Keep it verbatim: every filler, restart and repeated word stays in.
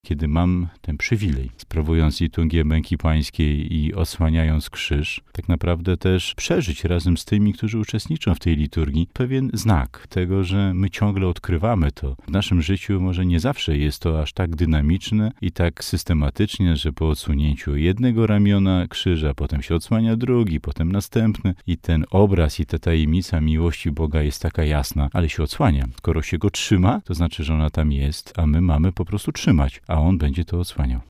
kiedy mam ten przywilej, sprawując liturgię męki pańskiej i odsłaniając krzyż, tak naprawdę też przeżyć razem z tymi, którzy uczestniczą w tej liturgii, pewien znak tego, że my ciągle odkrywamy to. W naszym życiu może nie zawsze jest to aż tak dynamiczne i tak systematycznie, że po odsunięciu jednego ramiona krzyża, potem się odsłania drugi, potem następny i ten obraz i ta tajemnica miłości Boga jest taka jasna, ale się odsłania. Skoro się go trzyma, to znaczy, że ona tam jest, a my mamy po prostu trzymać, a On będzie to odsłaniał.